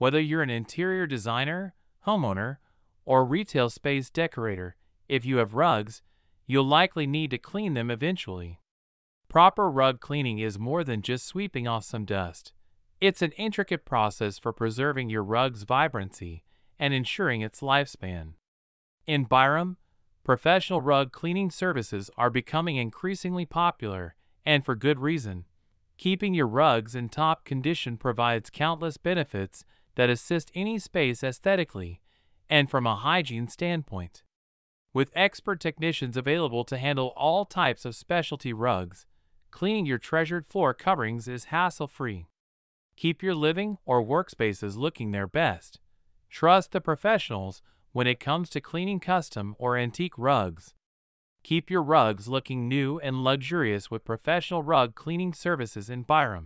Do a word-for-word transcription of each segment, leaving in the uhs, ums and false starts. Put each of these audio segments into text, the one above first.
Whether you're an interior designer, homeowner, or retail space decorator, if you have rugs, you'll likely need to clean them eventually. Proper rug cleaning is more than just sweeping off some dust. It's an intricate process for preserving your rug's vibrancy and ensuring its lifespan. In Byram, professional rug cleaning services are becoming increasingly popular, and for good reason. Keeping your rugs in top condition provides countless benefits that assist any space aesthetically and from a hygiene standpoint. With expert technicians available to handle all types of specialty rugs, cleaning your treasured floor coverings is hassle-free. Keep your living or workspaces looking their best. Trust the professionals when it comes to cleaning custom or antique rugs. Keep your rugs looking new and luxurious with professional rug cleaning services in Byram.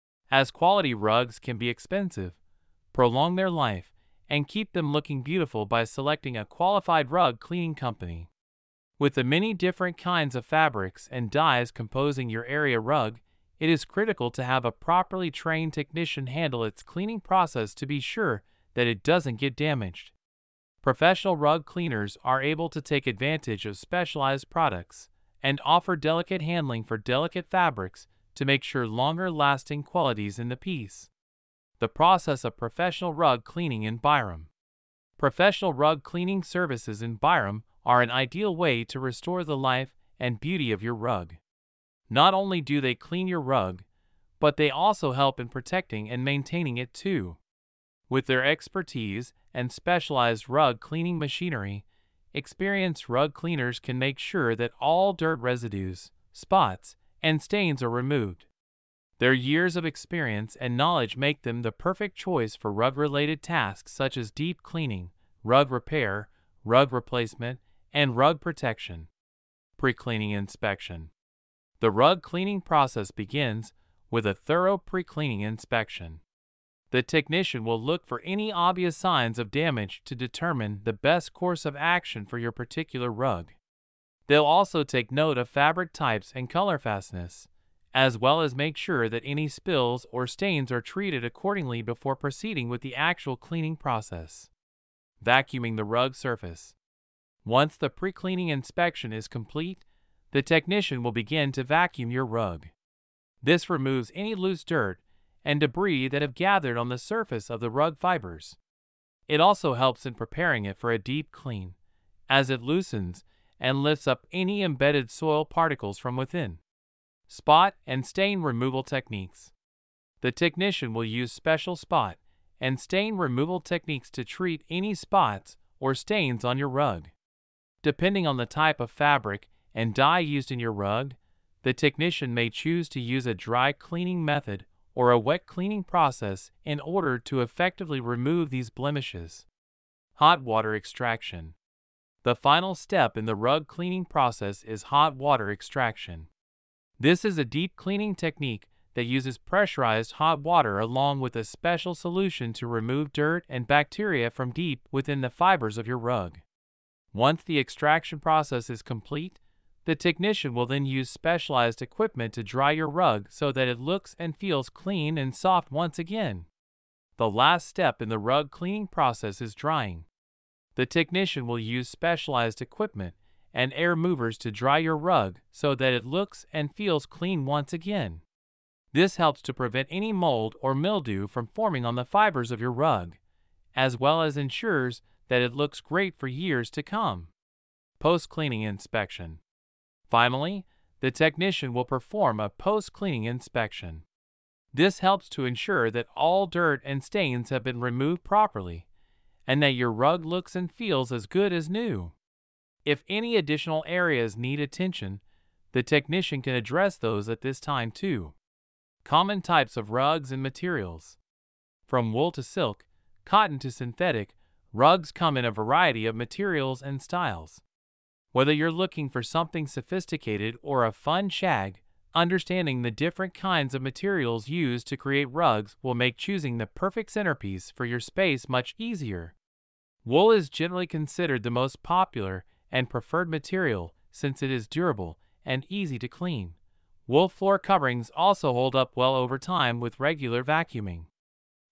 As quality rugs can be expensive, prolong their life and keep them looking beautiful by selecting a qualified rug cleaning company. With the many different kinds of fabrics and dyes composing your area rug, it is critical to have a properly trained technician handle its cleaning process to be sure that it doesn't get damaged. Professional rug cleaners are able to take advantage of specialized products and offer delicate handling for delicate fabrics to make sure longer-lasting qualities in the piece. The process of professional rug cleaning in Byram. Professional rug cleaning services in Byram are an ideal way to restore the life and beauty of your rug. Not only do they clean your rug, but they also help in protecting and maintaining it too. With their expertise and specialized rug cleaning machinery, experienced rug cleaners can make sure that all dirt residues, spots, and stains are removed. Their years of experience and knowledge make them the perfect choice for rug-related tasks such as deep cleaning, rug repair, rug replacement, and rug protection. Pre-cleaning inspection. The rug cleaning process begins with a thorough pre-cleaning inspection. The technician will look for any obvious signs of damage to determine the best course of action for your particular rug. They'll also take note of fabric types and color fastness, as well as make sure that any spills or stains are treated accordingly before proceeding with the actual cleaning process. Vacuuming the rug surface. Once the pre-cleaning inspection is complete, the technician will begin to vacuum your rug. This removes any loose dirt and debris that have gathered on the surface of the rug fibers. It also helps in preparing it for a deep clean, as it loosens and lifts up any embedded soil particles from within. Spot and stain removal techniques. The technician will use special spot and stain removal techniques to treat any spots or stains on your rug. Depending on the type of fabric and dye used in your rug, the technician may choose to use a dry cleaning method or a wet cleaning process in order to effectively remove these blemishes. Hot water extraction. The final step in the rug cleaning process is hot water extraction. This is a deep cleaning technique that uses pressurized hot water along with a special solution to remove dirt and bacteria from deep within the fibers of your rug. Once the extraction process is complete, the technician will then use specialized equipment to dry your rug so that it looks and feels clean and soft once again. The last step in the rug cleaning process is drying. The technician will use specialized equipment and air movers to dry your rug so that it looks and feels clean once again. This helps to prevent any mold or mildew from forming on the fibers of your rug, as well as ensures that it looks great for years to come. Post-cleaning inspection. Finally, the technician will perform a post-cleaning inspection. This helps to ensure that all dirt and stains have been removed properly, and that your rug looks and feels as good as new. If any additional areas need attention, the technician can address those at this time too. Common types of rugs and materials. From wool to silk, cotton to synthetic, rugs come in a variety of materials and styles. Whether you're looking for something sophisticated or a fun shag, understanding the different kinds of materials used to create rugs will make choosing the perfect centerpiece for your space much easier. Wool is generally considered the most popular and preferred material since it is durable and easy to clean. Wool floor coverings also hold up well over time with regular vacuuming.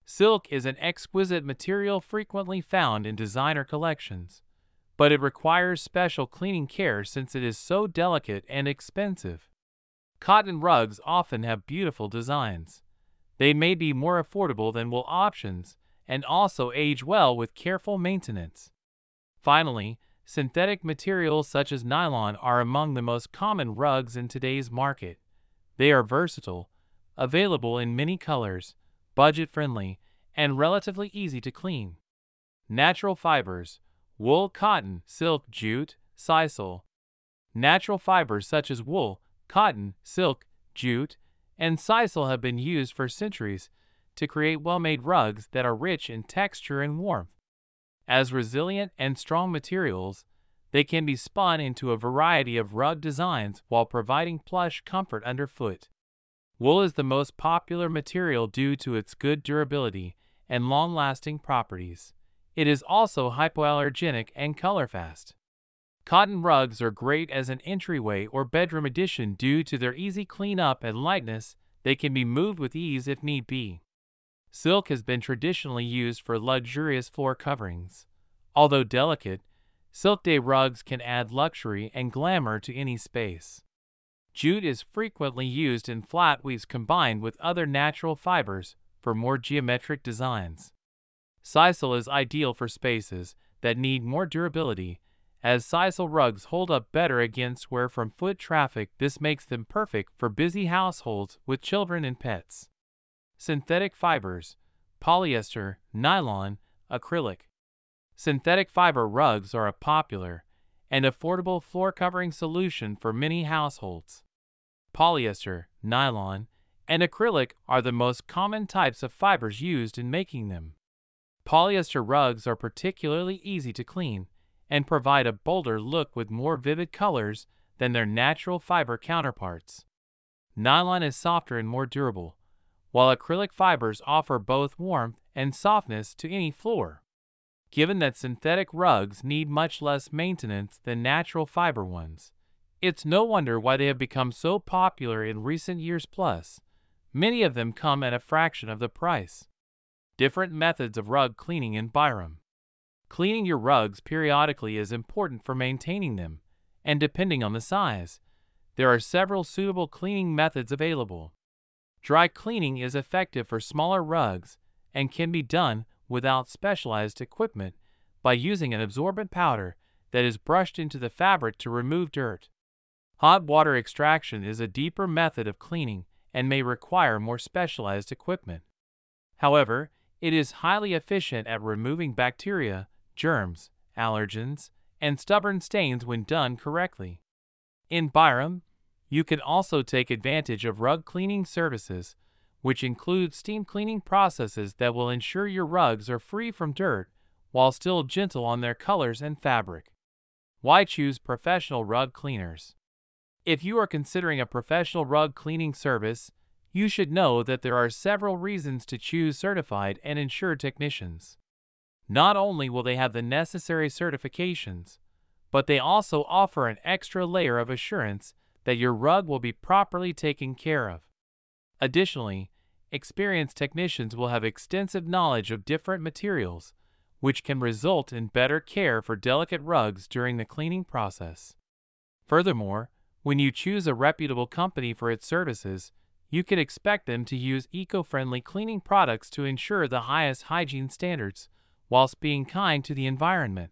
Silk is an exquisite material frequently found in designer collections, but it requires special cleaning care since it is so delicate and expensive. Cotton rugs often have beautiful designs. They may be more affordable than wool options and also age well with careful maintenance. Finally, synthetic materials such as nylon are among the most common rugs in today's market. They are versatile, available in many colors, budget-friendly, and relatively easy to clean. Natural fibers: wool, cotton, silk, jute, sisal. Natural fibers such as wool, cotton, silk, jute, and sisal have been used for centuries to create well-made rugs that are rich in texture and warmth. As resilient and strong materials, they can be spun into a variety of rug designs while providing plush comfort underfoot. Wool is the most popular material due to its good durability and long-lasting properties. It is also hypoallergenic and color-fast. Cotton rugs are great as an entryway or bedroom addition due to their easy cleanup and lightness. They can be moved with ease if need be. Silk has been traditionally used for luxurious floor coverings. Although delicate, silk day rugs can add luxury and glamour to any space. Jute is frequently used in flat weaves combined with other natural fibers for more geometric designs. Sisal is ideal for spaces that need more durability, as sisal rugs hold up better against wear from foot traffic. This makes them perfect for busy households with children and pets. Synthetic fibers: polyester, nylon, acrylic. Synthetic fiber rugs are a popular and affordable floor covering solution for many households. Polyester, nylon, and acrylic are the most common types of fibers used in making them. Polyester rugs are particularly easy to clean and provide a bolder look with more vivid colors than their natural fiber counterparts. Nylon is softer and more durable, while acrylic fibers offer both warmth and softness to any floor. Given that synthetic rugs need much less maintenance than natural fiber ones, it's no wonder why they have become so popular in recent years. Plus, many of them come at a fraction of the price. Different methods of rug cleaning in Byram. Cleaning your rugs periodically is important for maintaining them, and depending on the size, there are several suitable cleaning methods available. Dry cleaning is effective for smaller rugs and can be done without specialized equipment by using an absorbent powder that is brushed into the fabric to remove dirt. Hot water extraction is a deeper method of cleaning and may require more specialized equipment. However, it is highly efficient at removing bacteria, germs, allergens, and stubborn stains when done correctly. In Byram, you can also take advantage of rug cleaning services, which include steam cleaning processes that will ensure your rugs are free from dirt while still gentle on their colors and fabric. Why choose professional rug cleaners? If you are considering a professional rug cleaning service, you should know that there are several reasons to choose certified and insured technicians. Not only will they have the necessary certifications, but they also offer an extra layer of assurance that your rug will be properly taken care of. Additionally, experienced technicians will have extensive knowledge of different materials, which can result in better care for delicate rugs during the cleaning process. Furthermore, when you choose a reputable company for its services, you can expect them to use eco-friendly cleaning products to ensure the highest hygiene standards, whilst being kind to the environment.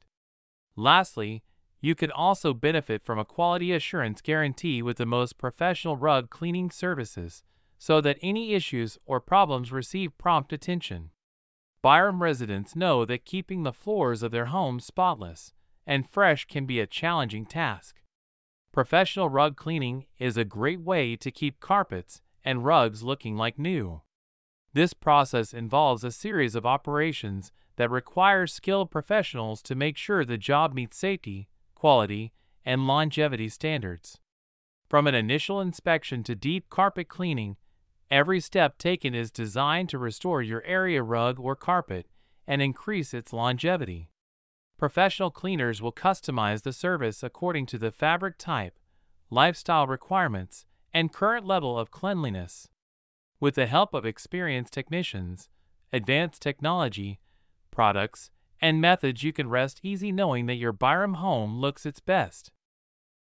Lastly, you can also benefit from a quality assurance guarantee with the most professional rug cleaning services, so that any issues or problems receive prompt attention. Byram residents know that keeping the floors of their homes spotless and fresh can be a challenging task. Professional rug cleaning is a great way to keep carpets and rugs looking like new. This process involves a series of operations that require skilled professionals to make sure the job meets safety, quality, and longevity standards. From an initial inspection to deep carpet cleaning, every step taken is designed to restore your area rug or carpet and increase its longevity. Professional cleaners will customize the service according to the fabric type, lifestyle requirements, and current level of cleanliness. With the help of experienced technicians, advanced technology, products, and methods, you can rest easy knowing that your Byram home looks its best.